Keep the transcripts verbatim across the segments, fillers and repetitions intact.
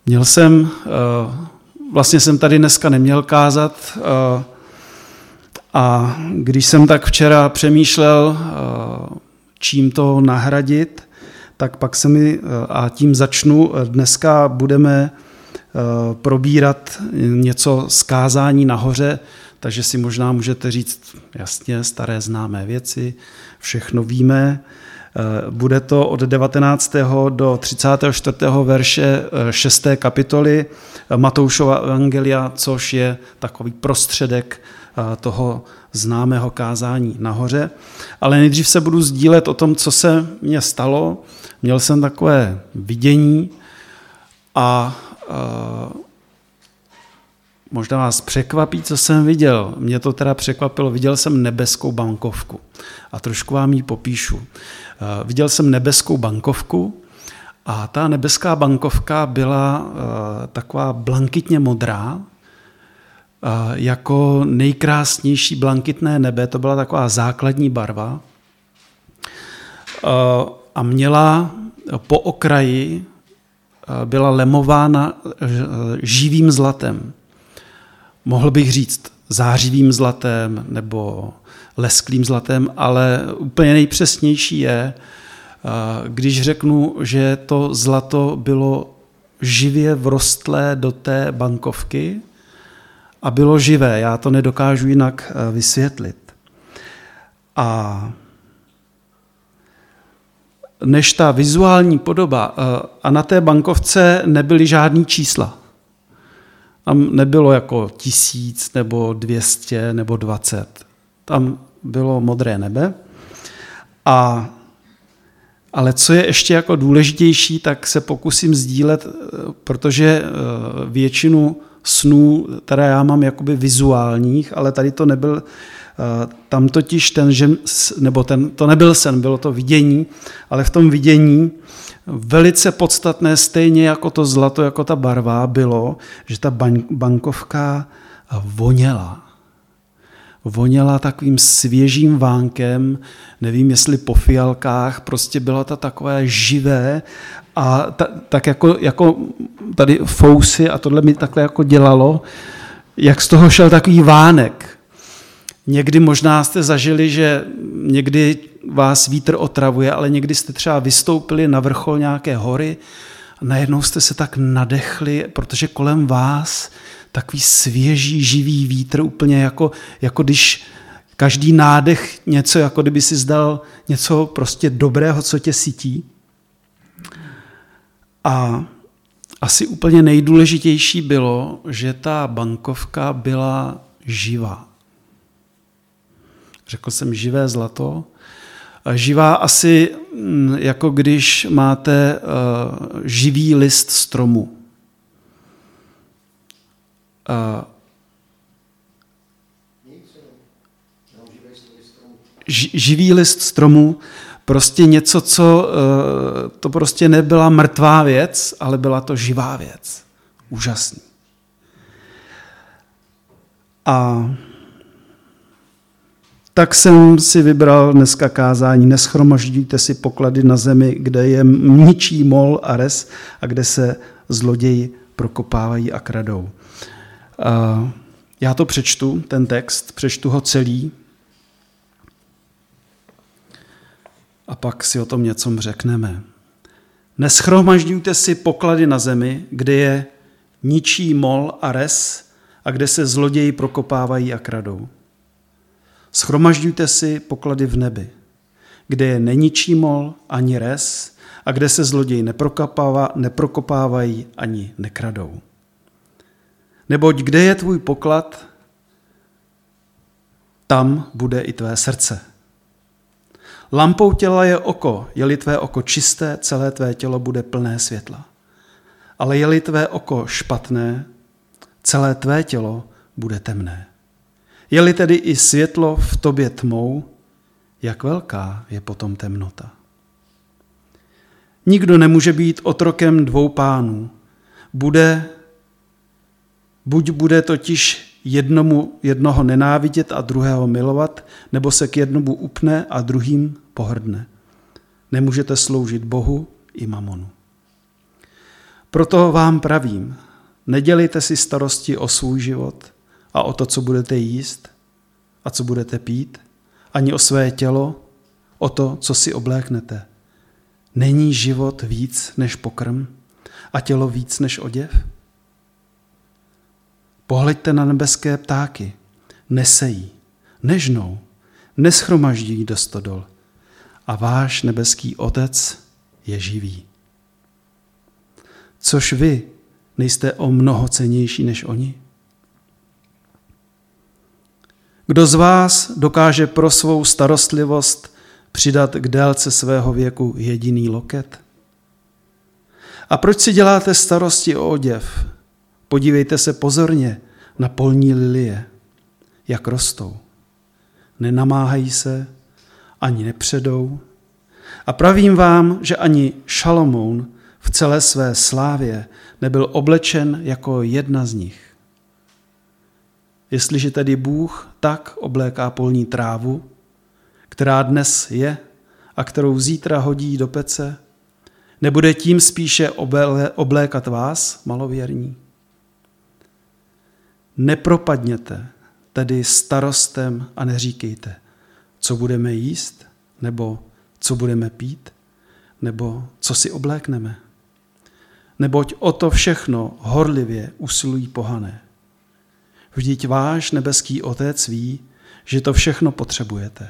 Měl jsem, vlastně jsem tady dneska neměl kázat a když jsem tak včera přemýšlel, čím to nahradit, tak pak se mi, a tím začnu, dneska budeme probírat něco z kázání nahoře, takže si možná můžete říct, jasně, staré známé věci, všechno víme. Bude to od devatenáctého do třicátého čtvrtého verše šesté kapitoly Matoušova evangelia, což je takový prostředek toho známého kázání nahoře. Ale nejdřív se budu sdílet o tom, co se mně stalo. Měl jsem takové vidění a možná vás překvapí, co jsem viděl. Mě to teda překvapilo. Viděl jsem nebeskou bankovku. A trošku vám ji popíšu. Viděl jsem nebeskou bankovku a ta nebeská bankovka byla taková blankitně modrá, jako nejkrásnější blankitné nebe. To byla taková základní barva. A měla po okraji, byla lemována živým zlatem. Mohl bych říct zářivým zlatem nebo lesklým zlatem, ale úplně nejpřesnější je, když řeknu, že to zlato bylo živě vrostlé do té bankovky a bylo živé. Já to nedokážu jinak vysvětlit. A než ta vizuální podoba, a na té bankovce nebyly žádný čísla. Tam nebylo jako tisíc nebo dvěstě nebo dvacet. Tam bylo modré nebe. A, ale co je ještě jako důležitější, tak se pokusím sdílet, protože většinu snů, teda já mám jakoby vizuálních, ale tady to nebyl, tam totiž ten, nebo ten, to nebyl sen, bylo to vidění, ale v tom vidění velice podstatné, stejně jako to zlato, jako ta barva, bylo, že ta bankovka voněla. Voněla takovým svěžím vánkem, nevím, jestli po fialkách, prostě bylo to takové živé a ta, tak jako, jako tady fousy a tohle mi takhle jako dělalo, jak z toho šel takový vánek. Někdy možná jste zažili, že někdy vás vítr otravuje, ale někdy jste třeba vystoupili na vrchol nějaké hory a najednou jste se tak nadechli, protože kolem vás takový svěží, živý vítr, úplně jako, jako když každý nádech něco, jako kdyby si zdal něco prostě dobrého, co tě sytí. A asi úplně nejdůležitější bylo, že ta bankovka byla živá. Řekl jsem živé zlato. Živá asi jako když máte živý list stromu. Živý list stromu, prostě něco, co to prostě nebyla mrtvá věc, ale byla to živá věc. Úžasný. A tak jsem si vybral dneska kázání. Neschromažďujte si poklady na zemi, kde je ničí mol a res a kde se zloději prokopávají a kradou. Já to přečtu, ten text, přečtu ho celý a pak si o tom něco řekneme. Neschromažďujte si poklady na zemi, kde je ničí mol a res a kde se zloději prokopávají a kradou. Schromažďujte si poklady v nebi, kde je neničí mol ani res a kde se zloději neprokopávají ani nekradou. Neboť kde je tvůj poklad, tam bude i tvé srdce. Lampou těla je oko, je-li tvé oko čisté, celé tvé tělo bude plné světla. Ale je-li tvé oko špatné, celé tvé tělo bude temné. Je-li tedy i světlo v tobě tmou, jak velká je potom temnota. Nikdo nemůže být otrokem dvou pánů. Bude, buď bude totiž jednomu jednoho nenávidět a druhého milovat, nebo se k jednomu upne a druhým pohrdne. Nemůžete sloužit Bohu i mamonu. Proto vám pravím, nedělejte si starosti o svůj život a o to, co budete jíst a co budete pít, ani o své tělo, o to, co si obléknete. Není život víc než pokrm a tělo víc než oděv? Pohleďte na nebeské ptáky, nesejí, nežnou, neschromažďují do stodol a váš nebeský Otec je živý. Což vy nejste o mnoho cennější než oni? Kdo z vás dokáže pro svou starostlivost přidat k délce svého věku jediný loket? A proč si děláte starosti o oděv? Podívejte se pozorně na polní lilie, jak rostou. Nenamáhají se, ani nepředou. A pravím vám, že ani Šalomoun v celé své slávě nebyl oblečen jako jedna z nich. Jestliže tedy Bůh tak obléká polní trávu, která dnes je a kterou zítra hodí do pece, nebude tím spíše oblékat vás, malověrní? Nepropadněte tedy starostem a neříkejte, co budeme jíst, nebo co budeme pít, nebo co si oblékneme. Neboť o to všechno horlivě usilují pohané. Vždyť váš nebeský Otec ví, že to všechno potřebujete.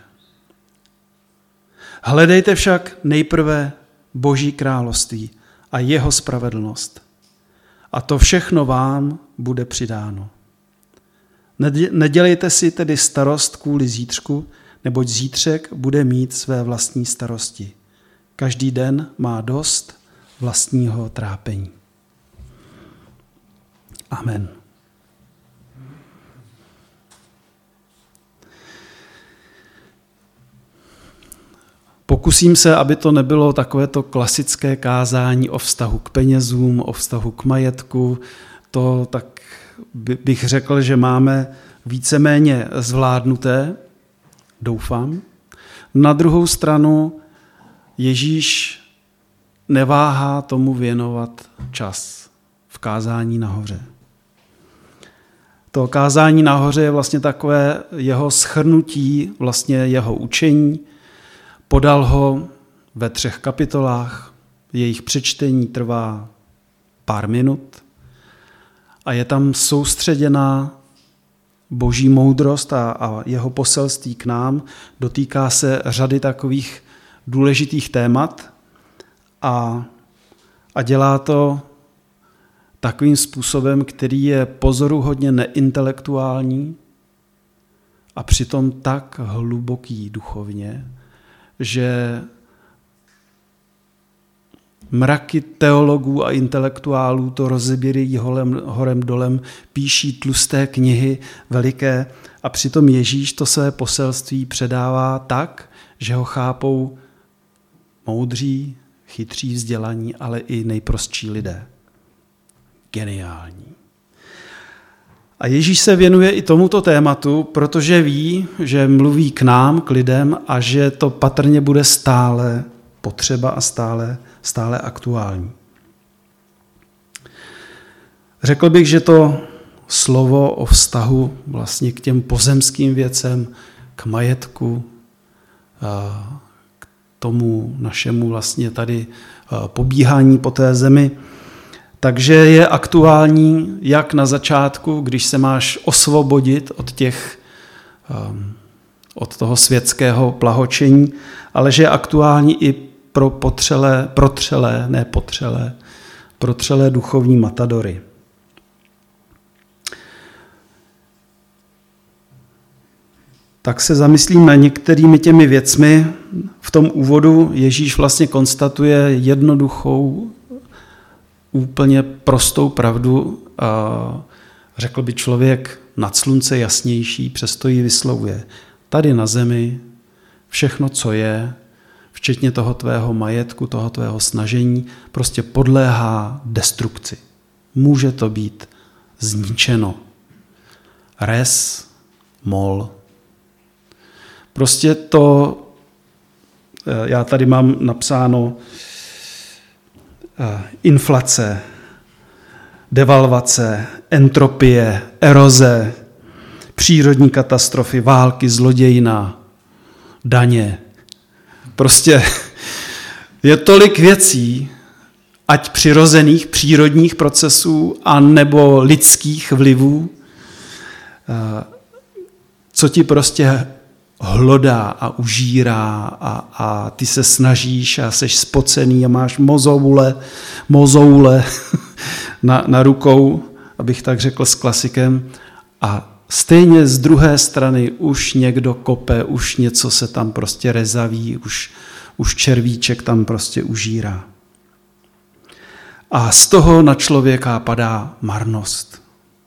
Hledejte však nejprve Boží království a jeho spravedlnost. A to všechno vám bude přidáno. Nedělejte si tedy starost kvůli zítřku, neboť zítřek bude mít své vlastní starosti. Každý den má dost vlastního trápení. Amen. Pokusím se, aby to nebylo takovéto klasické kázání o vztahu k penězům, o vztahu k majetku. To tak bych řekl, že máme víceméně zvládnuté, doufám. Na druhou stranu Ježíš neváhá tomu věnovat čas v kázání nahoře. To kázání nahoře je vlastně takové jeho shrnutí, vlastně jeho učení. Podal ho ve třech kapitolách, jejich přečtení trvá pár minut a je tam soustředěná Boží moudrost a, a jeho poselství k nám. Dotýká se řady takových důležitých témat a, a dělá to takovým způsobem, který je pozoruhodně neintelektuální a přitom tak hluboký duchovně, že mraky teologů a intelektuálů to rozebírají horem, horem dolem, píší tlusté knihy veliké a přitom Ježíš to své poselství předává tak, že ho chápou moudří, chytří, vzdělaní, ale i nejprostší lidé. Geniální. A Ježíš se věnuje i tomuto tématu, protože ví, že mluví k nám, k lidem a že to patrně bude stále potřeba a stále, stále aktuální. Řekl bych, že to slovo o vztahu vlastně k těm pozemským věcem, k majetku, k tomu našemu vlastně tady pobíhání po té zemi, takže je aktuální jak na začátku, když se máš osvobodit od těch, od toho světského plahočení, ale že je aktuální i pro potřelé, protřelé, ne potřelé, protřelé duchovní matadory. Tak se zamyslím na některými těmi věcmi. V tom úvodu Ježíš vlastně konstatuje jednoduchou, úplně prostou pravdu, a řekl by člověk nad slunce jasnější, přesto ji vyslovuje. Tady na zemi všechno, co je, včetně toho tvého majetku, toho tvého snažení, prostě podléhá destrukci. Může to být zničeno. Res, mol. Prostě to, já tady mám napsáno inflace, devalvace, entropie, eroze, přírodní katastrofy, války, zlodějina, daně. Prostě je tolik věcí, ať přirozených přírodních procesů, a nebo lidských vlivů, co ti prostě hlodá a užírá a, a ty se snažíš a seš spocený a máš mozoule, mozoule na, na rukou, abych tak řekl s klasikem, a stejně z druhé strany už někdo kope, už něco se tam prostě rezaví, už, už červíček tam prostě užírá. A z toho na člověka padá marnost.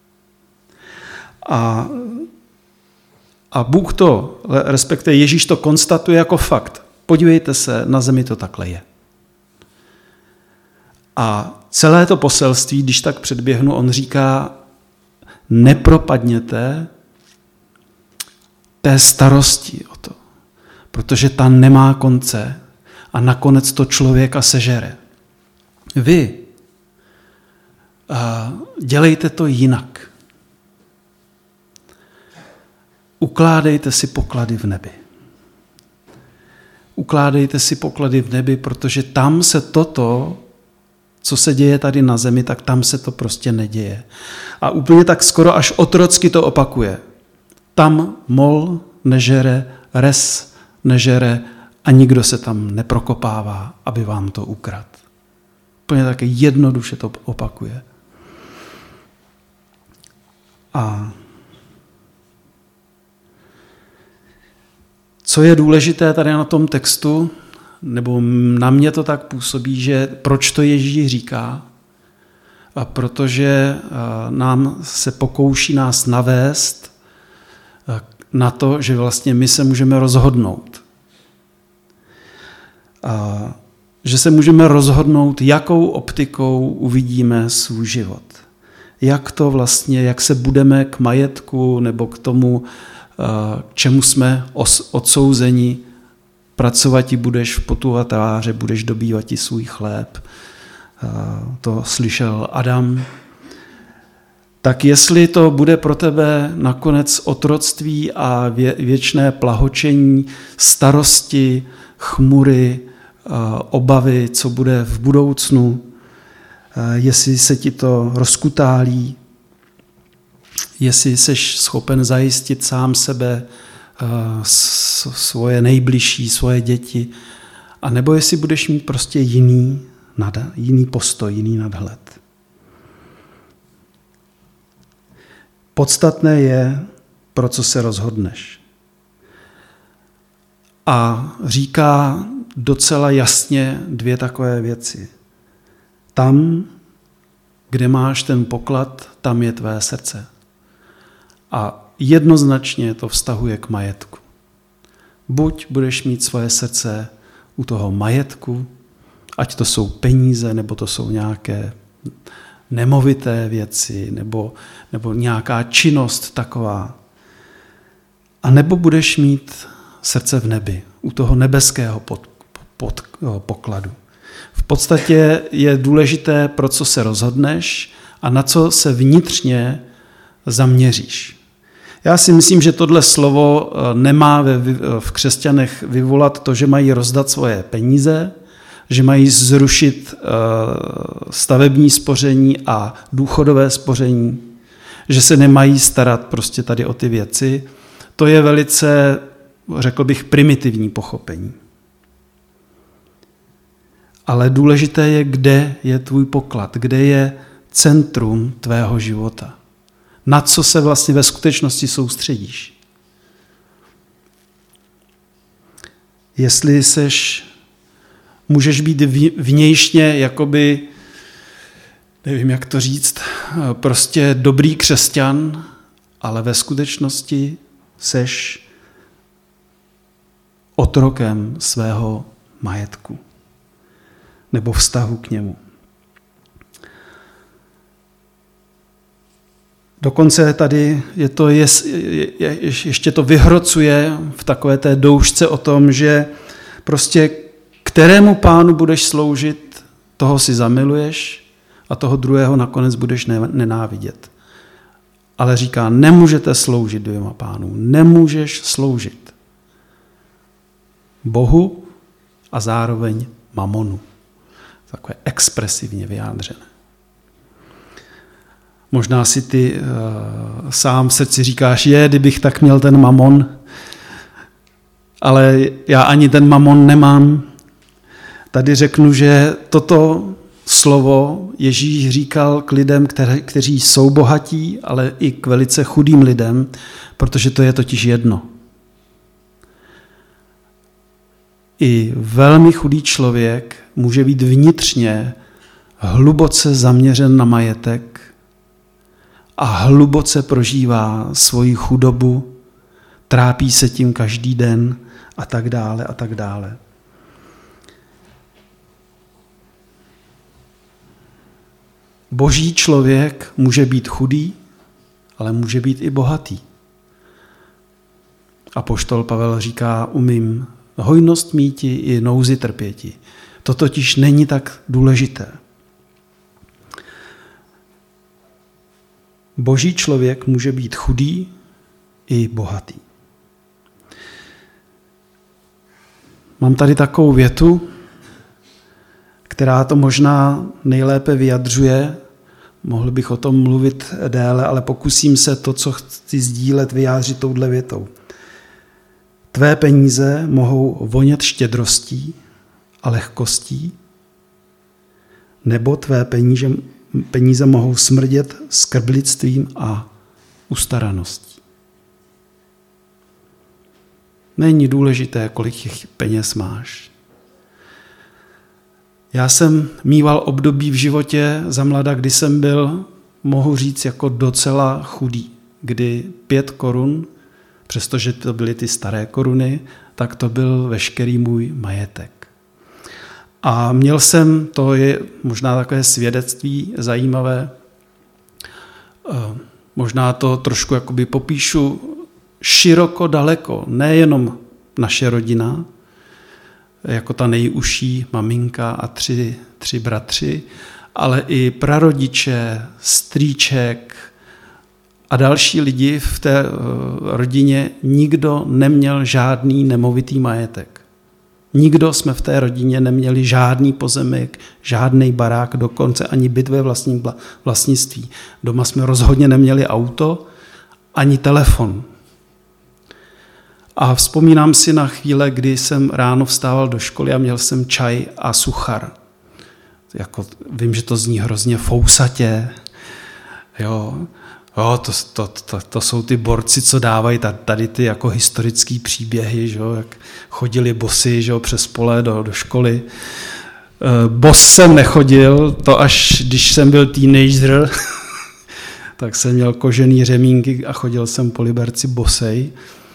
A, a Bůh to, respektive Ježíš to konstatuje jako fakt. Podívejte se, na zemi to takhle je. A celé to poselství, když tak předběhnu, on říká, nepropadněte té starosti o to, protože ta nemá konce a nakonec to člověka sežere. Vy dělejte to jinak. Ukládejte si poklady v nebi. Ukládejte si poklady v nebi, protože tam se toto, co se děje tady na zemi, tak tam se to prostě neděje. A úplně tak skoro až otrocky to opakuje. Tam mol nežere, res nežere a nikdo se tam neprokopává, aby vám to ukradl. Úplně také jednoduše to opakuje. A co je důležité tady na tom textu, nebo na mě to tak působí, že proč to Ježíš říká? A protože nám se pokouší nás navést na to, že vlastně my se můžeme rozhodnout. A že se můžeme rozhodnout, jakou optikou uvidíme svůj život. Jak to vlastně, jak se budeme k majetku nebo k tomu, k čemu jsme odsouzeni, pracovat ti budeš v potu a tváře, budeš dobývat ti svůj chléb. To slyšel Adam. Tak jestli to bude pro tebe nakonec otroctví a vě, věčné plahočení, starosti, chmury, obavy, co bude v budoucnu, jestli se ti to rozkutálí, jestli jsi schopen zajistit sám sebe, svoje nejbližší, svoje děti, a nebo jestli budeš mít prostě jiný, nad, jiný postoj, jiný nadhled. Podstatné je, pro co se rozhodneš. A říká docela jasně dvě takové věci. Tam, kde máš ten poklad, tam je tvé srdce. A jednoznačně to vztahuje k majetku. Buď budeš mít svoje srdce u toho majetku, ať to jsou peníze, nebo to jsou nějaké nemovité věci, nebo, nebo nějaká činnost taková. A nebo budeš mít srdce v nebi, u toho nebeského pod, pod, pokladu. V podstatě je důležité, pro co se rozhodneš a na co se vnitřně zaměříš. Já si myslím, že tohle slovo nemá ve, v křesťanech vyvolat to, že mají rozdat svoje peníze, že mají zrušit stavební spoření a důchodové spoření, že se nemají starat prostě tady o ty věci. To je velice, řekl bych, primitivní pochopení. Ale důležité je, kde je tvůj poklad, kde je centrum tvého života. Na co se vlastně ve skutečnosti soustředíš. Jestli seš, můžeš být vnějšně jakoby, nevím jak to říct, prostě dobrý křesťan, ale ve skutečnosti seš otrokem svého majetku nebo vztahu k němu. Dokonce tady je to, je, je, ještě to vyhrocuje v takové té doušce o tom, že prostě kterému pánu budeš sloužit, toho si zamiluješ, a toho druhého nakonec budeš nenávidět. Ale říká, nemůžete sloužit dvěma pánům, nemůžeš sloužit Bohu a zároveň mamonu. Takové expresivně vyjádřené. Možná si ty uh, sám v srdci říkáš, je, kdybych tak měl ten mamon, ale já ani ten mamon nemám. Tady řeknu, že toto slovo Ježíš říkal k lidem, které, kteří jsou bohatí, ale i k velice chudým lidem, protože to je totiž jedno. I velmi chudý člověk může být vnitřně hluboce zaměřen na majetek a hluboce prožívá svoji chudobu, trápí se tím každý den a tak dále a tak dále. Boží člověk může být chudý, ale může být i bohatý. Apoštol Pavel říká, umím hojnost míti i nouzi trpěti. To totiž není tak důležité. Boží člověk může být chudý i bohatý. Mám tady takovou větu, která to možná nejlépe vyjadřuje. Mohl bych o tom mluvit déle, ale pokusím se to, co chci sdílet, vyjádřit touhle větou. Tvé peníze mohou vonět štědrostí a lehkostí, nebo tvé peníze, peníze mohou smrdět skrblictvím a ustaraností. Není důležité, kolik těch peněz máš. Já jsem mýval období v životě za mlada, kdy jsem byl, mohu říct, jako docela chudý, kdy pět korun, přestože to byly ty staré koruny, tak to byl veškerý můj majetek. A měl jsem, to je možná takové svědectví zajímavé, možná to trošku jakoby popíšu široko daleko, nejenom naše rodina, jako ta nejužší maminka a tři, tři bratři, ale i prarodiče, strýček a další lidi v té rodině, nikdo neměl žádný nemovitý majetek. Nikdo jsme v té rodině neměli žádný pozemek, žádný barák, dokonce ani byt ve vlastním vlastnictví. Doma jsme rozhodně neměli auto, ani telefon. A vzpomínám si na chvíle, kdy jsem ráno vstával do školy a měl jsem čaj a suchar. Jako, vím, že to zní hrozně fousatě. Jo, jo to, to, to, to jsou ty borci, co dávají tady ty jako historické příběhy, že jo, jak chodili bosy, že jo, přes pole do, do školy. Bos jsem nechodil, to až když jsem byl teenager, tak jsem měl kožený řemínky a chodil jsem po Liberci bosej.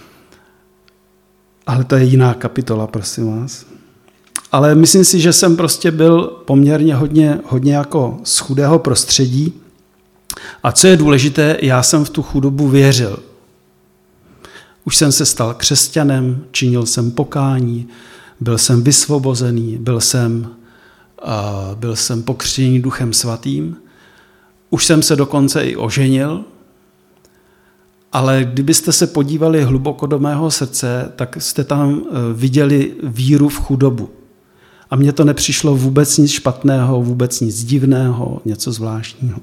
Ale to je jiná kapitola, prosím vás. Ale myslím si, že jsem prostě byl poměrně hodně, hodně jako z chudého prostředí. A co je důležité, já jsem v tu chudobu věřil. Už jsem se stal křesťanem, činil jsem pokání, byl jsem vysvobozený, byl jsem, uh, byl jsem pokřtěný Duchem Svatým. Už jsem se dokonce i oženil. Ale kdybyste se podívali hluboko do mého srdce, tak jste tam viděli víru v chudobu. A mně to nepřišlo vůbec nic špatného, vůbec nic divného, něco zvláštního.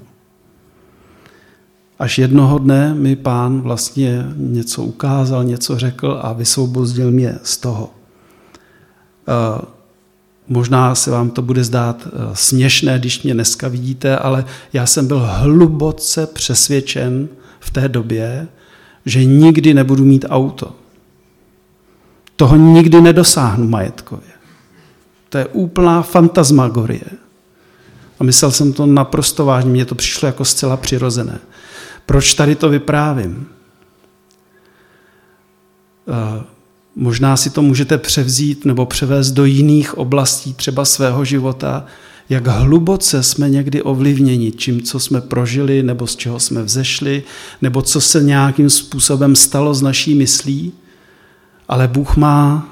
Až jednoho dne mi Pán vlastně něco ukázal, něco řekl a vysvobodil mě z toho. Možná se vám to bude zdát směšné, když mě dneska vidíte, ale já jsem byl hluboce přesvědčen v té době, že nikdy nebudu mít auto. Toho nikdy nedosáhnu majetkově. To je úplná fantasmagorie. A myslel jsem to naprosto vážně, mně to přišlo jako zcela přirozené. Proč tady to vyprávím? Možná si to můžete převzít nebo převést do jiných oblastí třeba svého života, jak hluboce jsme někdy ovlivněni tím, co jsme prožili, nebo z čeho jsme vzešli, nebo co se nějakým způsobem stalo s naší myslí, ale Bůh má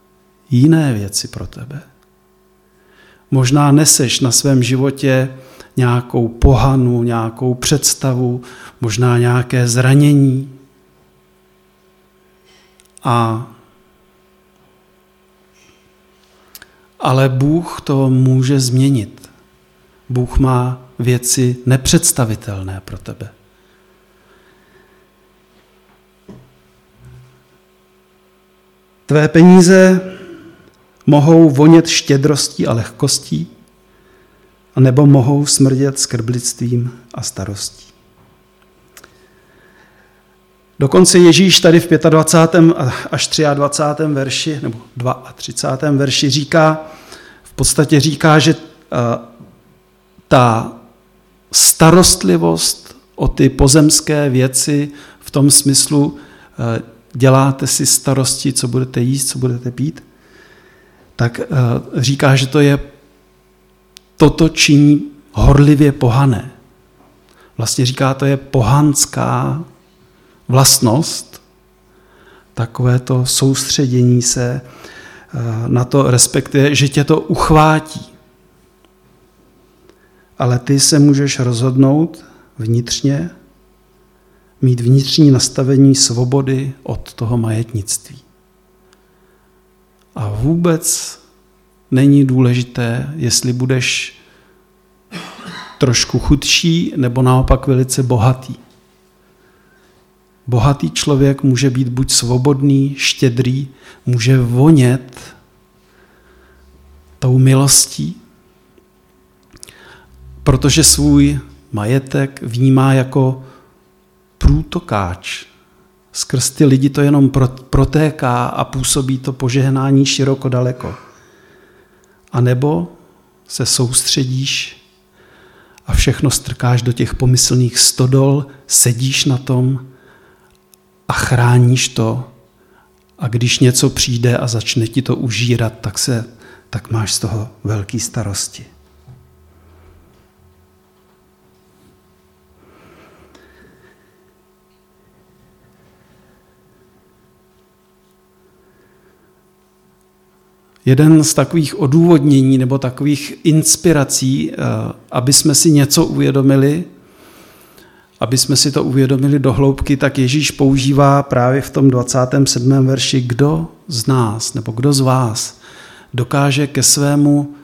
jiné věci pro tebe. Možná neseš na svém životě nějakou pohanu, nějakou představu, možná nějaké zranění. A ale Bůh to může změnit. Bůh má věci nepředstavitelné pro tebe. Tvé peníze mohou vonět štědrostí a lehkostí, anebo mohou smrdět skrblictvím a starostí. Dokonce Ježíš tady v dvacátém pátém až dvacátém třetím verši, nebo třicátém druhém verši říká, v podstatě říká, že ta starostlivost o ty pozemské věci v tom smyslu, děláte si starosti, co budete jíst, co budete pít, tak říká, že to je, toto činí horlivě pohané. Vlastně říká, to je pohanská vlastnost, takové to soustředění se na to, respektive, že tě to uchvátí. Ale ty se můžeš rozhodnout vnitřně, mít vnitřní nastavení svobody od toho majetnictví. A vůbec není důležité, jestli budeš trošku chudší nebo naopak velice bohatý. Bohatý člověk může být buď svobodný, štědrý, může vonět tou milostí, protože svůj majetek vnímá jako průtokáč. Skrz ty lidi to jenom protéká a působí to požehnání široko daleko. A nebo se soustředíš a všechno strkáš do těch pomyslných stodol, sedíš na tom a chráníš to. A když něco přijde a začne ti to užírat, tak, se, tak máš z toho velký starosti. Jeden z takových odůvodnění nebo takových inspirací, aby jsme si něco uvědomili, aby jsme si to uvědomili do hloubky, tak Ježíš používá právě v tom dvacátém sedmém verši, kdo z nás nebo kdo z vás dokáže ke svému,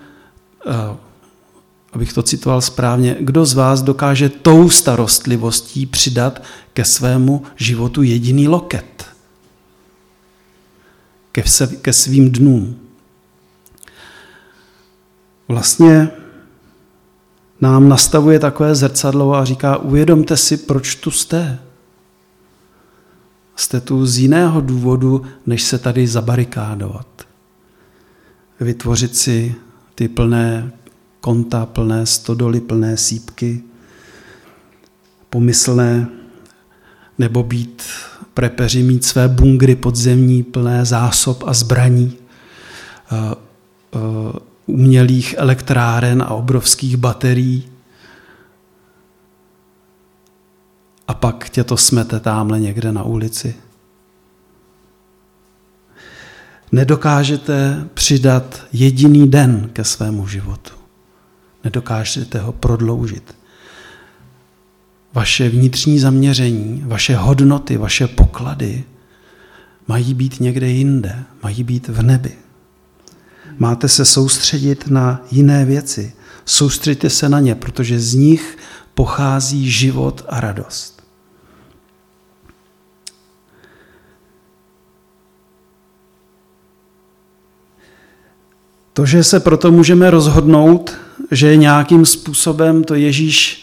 abych to citoval správně, kdo z vás dokáže tou starostlivostí přidat ke svému životu jediný loket, ke svým dnům. Vlastně nám nastavuje takové zrcadlo a říká, uvědomte si, proč tu jste. Jste tu z jiného důvodu, než se tady zabarikádovat. Vytvořit si ty plné konta, plné stodoly, plné sýpky, pomyslné, nebo být prepeři, mít své bungry podzemní, plné zásob a zbraní, uh, uh, umělých elektráren a obrovských baterií. A pak tě to smete támhle někde na ulici. Nedokážete přidat jediný den ke svému životu. Nedokážete ho prodloužit. Vaše vnitřní zaměření, vaše hodnoty, vaše poklady mají být někde jinde, mají být v nebi. Máte se soustředit na jiné věci. Soustřeďte se na ně, protože z nich pochází život a radost. To, že se proto můžeme rozhodnout, že nějakým způsobem to Ježíš,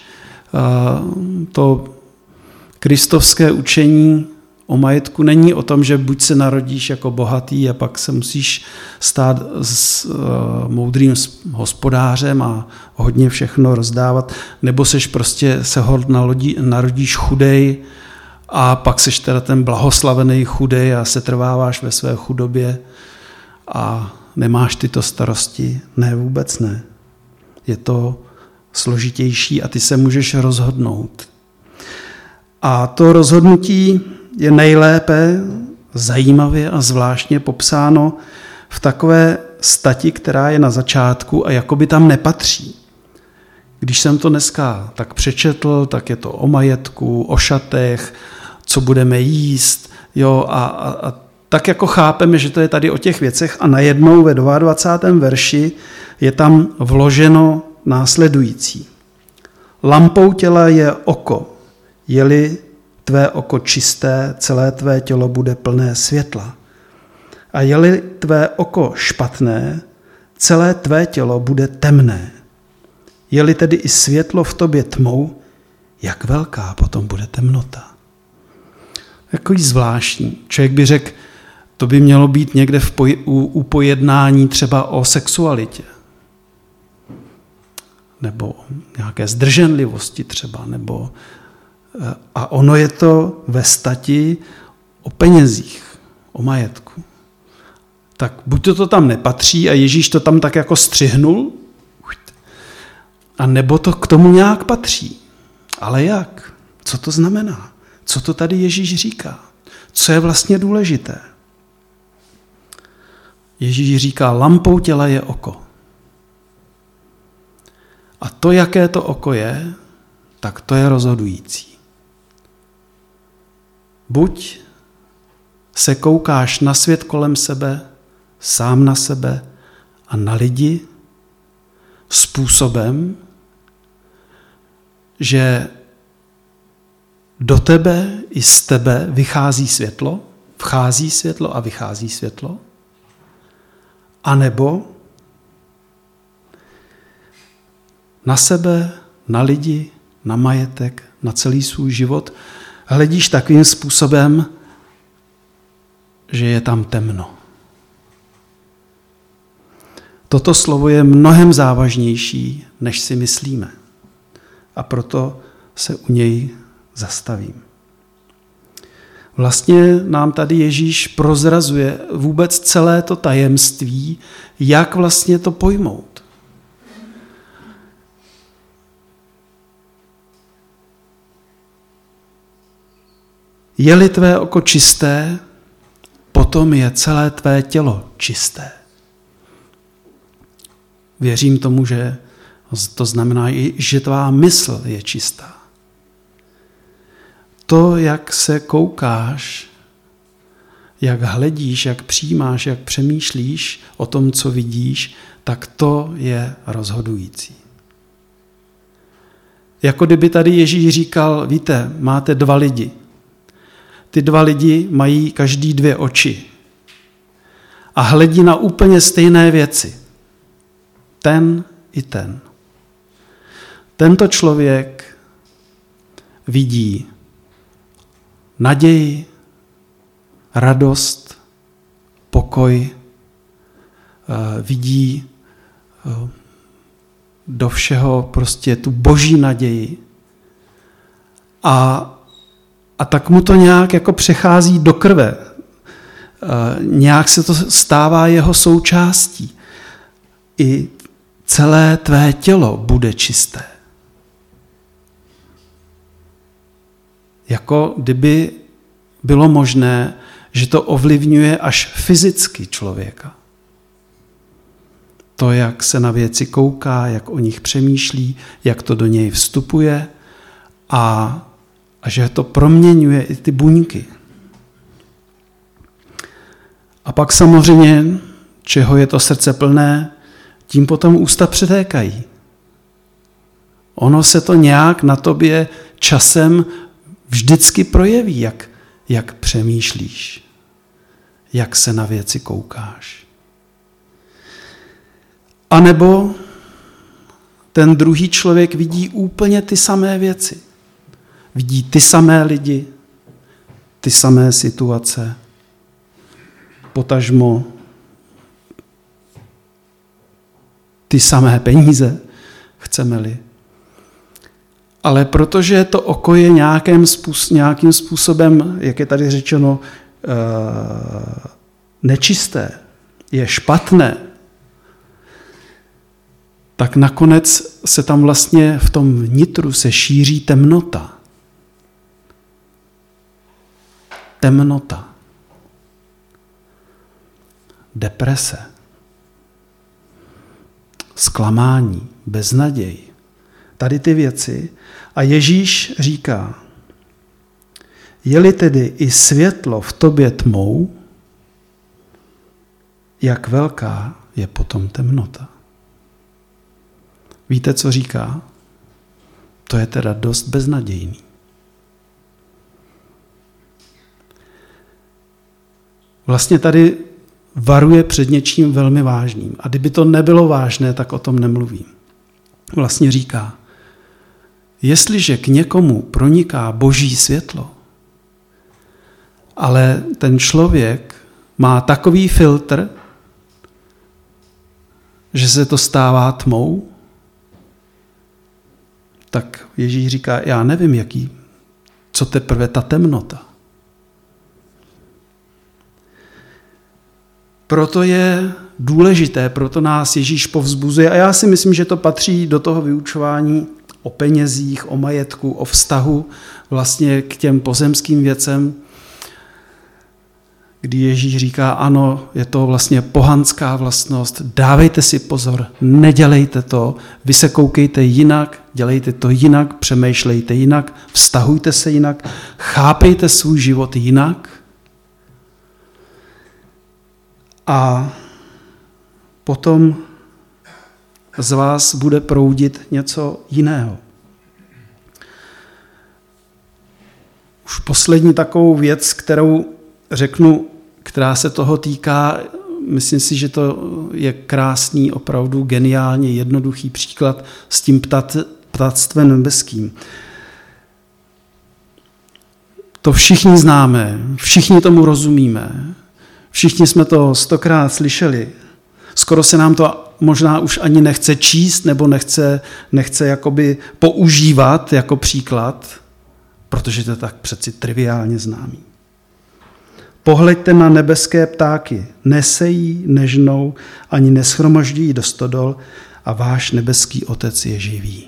to kristovské učení o majetku není o tom, že buď se narodíš jako bohatý a pak se musíš stát s moudrým hospodářem a hodně všechno rozdávat, nebo seš prostě se hod narodíš chudej a pak seš teda ten blahoslavený chudej a se trváváš ve své chudobě a nemáš tyto starosti. Ne, vůbec ne. Je to složitější a ty se můžeš rozhodnout. A to rozhodnutí je nejlépe, zajímavě a zvláštně popsáno v takové stati, která je na začátku a jakoby tam nepatří. Když jsem to dneska tak přečetl, tak je to o majetku, o šatech, co budeme jíst, jo, a, a, a tak jako chápeme, že to je tady o těch věcech a najednou ve dvacátém druhém verši je tam vloženo následující. Lampou těla je oko, je-li tvé oko čisté, celé tvé tělo bude plné světla. A je-li tvé oko špatné, celé tvé tělo bude temné. Je-li tedy i světlo v tobě tmou, jak velká potom bude temnota. Takový zvláštní. Člověk by řekl, to by mělo být někde v poj- u, u pojednání třeba o sexualitě. Nebo nějaké zdrženlivosti třeba. Nebo, a ono je to ve stati o penězích, o majetku. Tak buď to, to tam nepatří a Ježíš to tam tak jako střihnul, a nebo to k tomu nějak patří. Ale jak? Co to znamená? Co to tady Ježíš říká? Co je vlastně důležité? Ježíš říká, lampou těla je oko. A to, jaké to oko je, tak to je rozhodující. Buď se koukáš na svět kolem sebe, sám na sebe a na lidi způsobem, že do tebe i z tebe vychází světlo, vchází světlo a vychází světlo, anebo na sebe, na lidi, na majetek, na celý svůj život hledíš takovým způsobem, že je tam temno. Toto slovo je mnohem závažnější, než si myslíme. A proto se u něj zastavím. Vlastně nám tady Ježíš prozrazuje vůbec celé to tajemství, jak vlastně to pojmout. Je-li tvé oko čisté, potom je celé tvé tělo čisté. Věřím tomu, že to znamená i, že tvá mysl je čistá. To, jak se koukáš, jak hledíš, jak přijímáš, jak přemýšlíš o tom, co vidíš, tak to je rozhodující. Jako kdyby tady Ježíš říkal, víte, máte dva lidi. Ty dva lidi mají každý dvě oči a hledí na úplně stejné věci. Ten i ten. Tento člověk vidí naději, radost, pokoj, vidí do všeho prostě tu boží naději. A, a tak mu to nějak jako přechází do krve. Nějak se to stává jeho součástí. I celé tvé tělo bude čisté. Jako kdyby bylo možné, že to ovlivňuje až fyzicky člověka. To, jak se na věci kouká, jak o nich přemýšlí, jak to do něj vstupuje a, a že to proměňuje i ty buňky. A pak samozřejmě, čeho je to srdce plné, tím potom ústa přetékají. Ono se to nějak na tobě časem vždycky projeví, jak, jak přemýšlíš, jak se na věci koukáš. A nebo ten druhý člověk vidí úplně ty samé věci. Vidí ty samé lidi, ty samé situace, potažmo ty samé peníze, chceme-li. Ale protože to oko je nějakým, způsob, nějakým způsobem, jak je tady řečeno, nečisté, je špatné, tak nakonec se tam vlastně v tom vnitru se šíří temnota. Temnota. Deprese. Zklamání, beznaděj, tady ty věci a Ježíš říká, je-li tedy i světlo v tobě tmou, jak velká je potom temnota. Víte, co říká? To je teda dost beznadějný. Vlastně tady varuje před něčím velmi vážným. A kdyby to nebylo vážné, tak o tom nemluvím. Vlastně říká, jestliže k někomu proniká boží světlo, ale ten člověk má takový filtr, že se to stává tmou, tak Ježíš říká, já nevím, jaký, co teprve ta temnota. Proto je důležité, proto nás Ježíš povzbuzuje a já si myslím, že to patří do toho vyučování o penězích, o majetku, o vztahu vlastně k těm pozemským věcem, kdy Ježíš říká, ano, je to vlastně pohanská vlastnost, dávejte si pozor, nedělejte to, vy se koukejte jinak, dělejte to jinak, přemýšlejte jinak, vztahujte se jinak, chápejte svůj život jinak a potom z vás bude proudit něco jiného. Už poslední takovou věc, kterou řeknu, která se toho týká, myslím si, že to je krásný, opravdu geniálně jednoduchý příklad s tím ptat, ptactvem nebeským. To všichni známe, všichni tomu rozumíme, všichni jsme to stokrát slyšeli. Skoro se nám to možná už ani nechce číst nebo nechce, nechce jakoby používat jako příklad, protože to je tak přeci triviálně známý. Pohleďte na nebeské ptáky, nesejí, nežnou, ani neschromažďují do stodol a váš nebeský Otec je živý.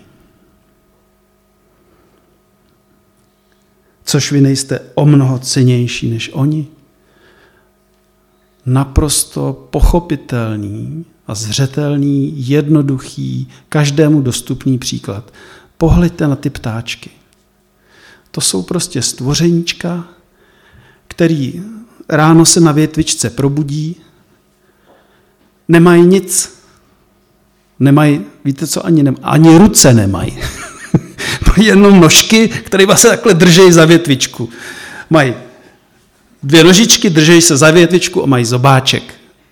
Což vy nejste o mnoho cennější než oni? Naprosto pochopitelný a zřetelný, jednoduchý, každému dostupný příklad. Pohleďte na ty ptáčky. To jsou prostě stvořeníčka, který ráno se na větvičce probudí, nemají nic, nemají, víte co, ani, nemají, ani ruce nemají. Mají jenom nožky, které vás se takhle držejí za větvičku. Mají dvě nožičky, držejí se za větvičku a mají zobáček.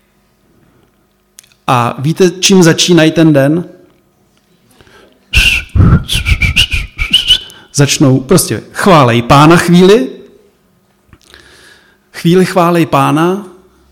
A víte, čím začínají ten den? Začnou, prostě chválej Pána chvíli, chvíli chválej Pána,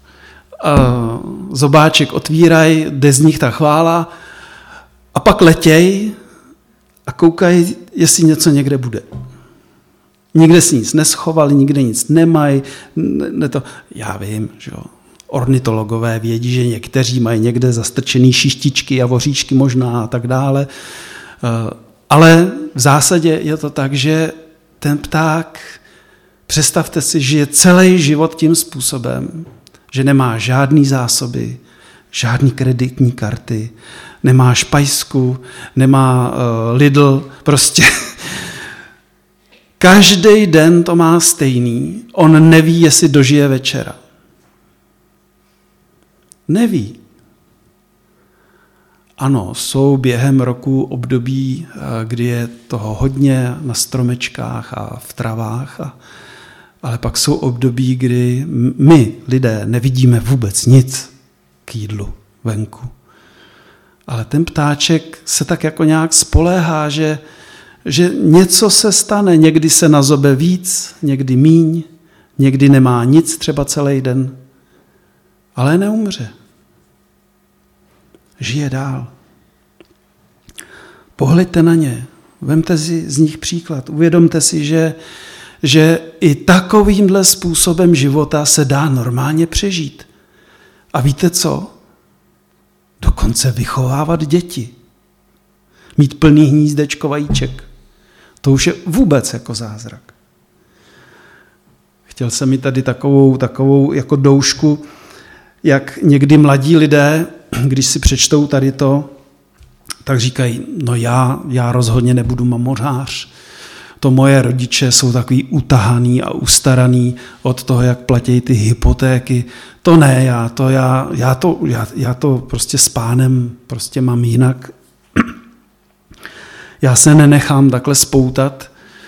zobáček otvíraj, jde z nich ta chvála a pak letěj a koukají, jestli něco někde bude. Nikde si nic neschovali, nikde nic nemají. Ne to, já vím, že jo, ornitologové vědí, že někteří mají někde zastrčený šištičky a voříčky možná a tak dále. Ale v zásadě je to tak, že ten pták, představte si, žije celý život tím způsobem, že nemá žádný zásoby, žádný kreditní karty, nemá špajsku, nemá uh, Lidl, prostě každý den to má stejný, on neví, jestli dožije večera. Neví. Ano, jsou během roku období, kdy je toho hodně na stromečkách a v travách, a, ale pak jsou období, kdy my, lidé, nevidíme vůbec nic k jídlu venku. Ale ten ptáček se tak jako nějak spoléhá, že, že něco se stane, někdy se nazobe víc, někdy míň, někdy nemá nic třeba celý den, ale neumře. Žije dál. Pohleďte na ně, vemte si z nich příklad, uvědomte si, že, že i takovýmhle způsobem života se dá normálně přežít. A víte co? Dokonce vychovávat děti. Mít plný hnízdečko vajíček. To už je vůbec jako zázrak. Chtěl jsem mi tady takovou, takovou jako doušku, jak někdy mladí lidé, když si přečtou tady to, tak říkají, no já, já rozhodně nebudu mamořář. To moje rodiče jsou takový utahaný a ustaraný od toho, jak platí ty hypotéky. To ne, já to, já, já to, já, já to prostě s pánem prostě mám jinak. Já se nenechám takhle spoutat.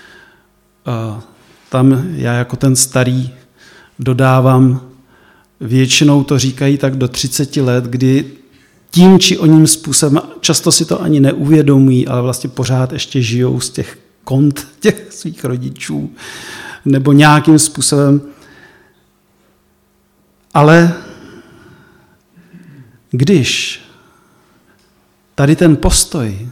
Tam já jako ten starý dodávám, většinou to říkají tak do třiceti let, kdy tím či oním způsobem, často si to ani neuvědomují, ale vlastně pořád ještě žijou z těch kont těch svých rodičů, nebo nějakým způsobem. Ale když tady ten postoj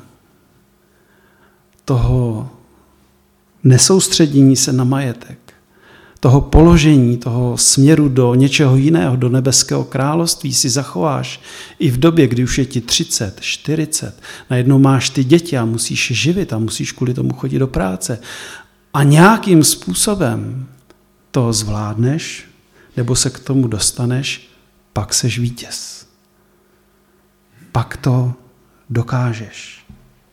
toho nesoustředění se na majetek, toho položení, toho směru do něčeho jiného, do nebeského království si zachováš i v době, kdy už je ti třicet, čtyřicet, najednou máš ty děti a musíš živit a musíš kvůli tomu chodit do práce. A nějakým způsobem to zvládneš, nebo se k tomu dostaneš, pak seš vítěz. Pak to dokážeš.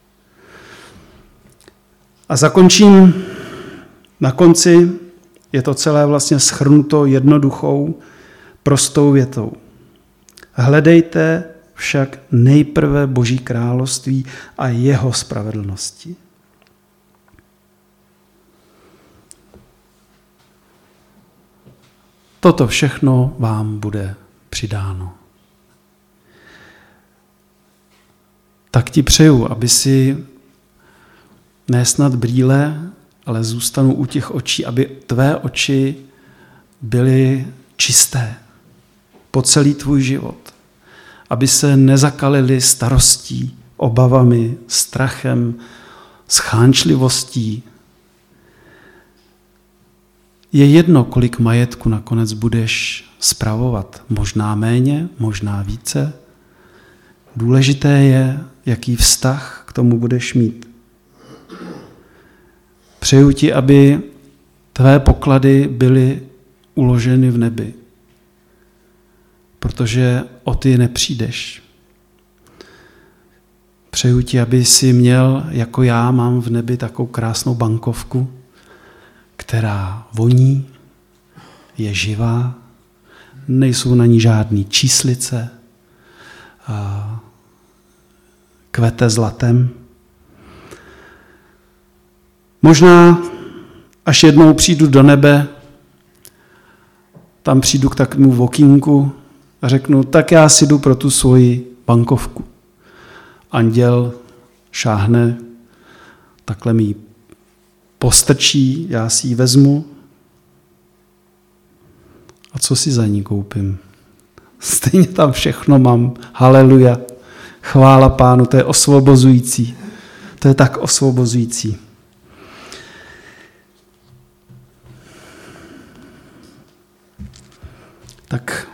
A zakončím na konci. Je to celé vlastně shrnuto jednoduchou, prostou větou. Hledejte však nejprve Boží království a jeho spravedlnosti. Toto všechno vám bude přidáno. Tak ti přeju, aby si ne snad brýle, ale zůstanu u těch očí, aby tvé oči byly čisté po celý tvůj život. Aby se nezakalily starostí, obavami, strachem, schánčlivostí. Je jedno, kolik majetku nakonec budeš spravovat. Možná méně, možná více. Důležité je, jaký vztah k tomu budeš mít. Přeju ti, aby tvé poklady byly uloženy v nebi, protože o ty nepřijdeš. Přeju ti, aby si měl, jako já mám v nebi, takovou krásnou bankovku, která voní, je živá, nejsou na ní žádný číslice, kvete zlatem. Možná, až jednou přijdu do nebe, tam přijdu k takovému vokínku a řeknu, tak já si jdu pro tu svoji bankovku. Anděl šáhne, takhle mi ji postrčí, já si ji vezmu. A co si za ní koupím? Stejně tam všechno mám. Haleluja. Chvála Pánu, to je osvobozující. To je tak osvobozující. Tak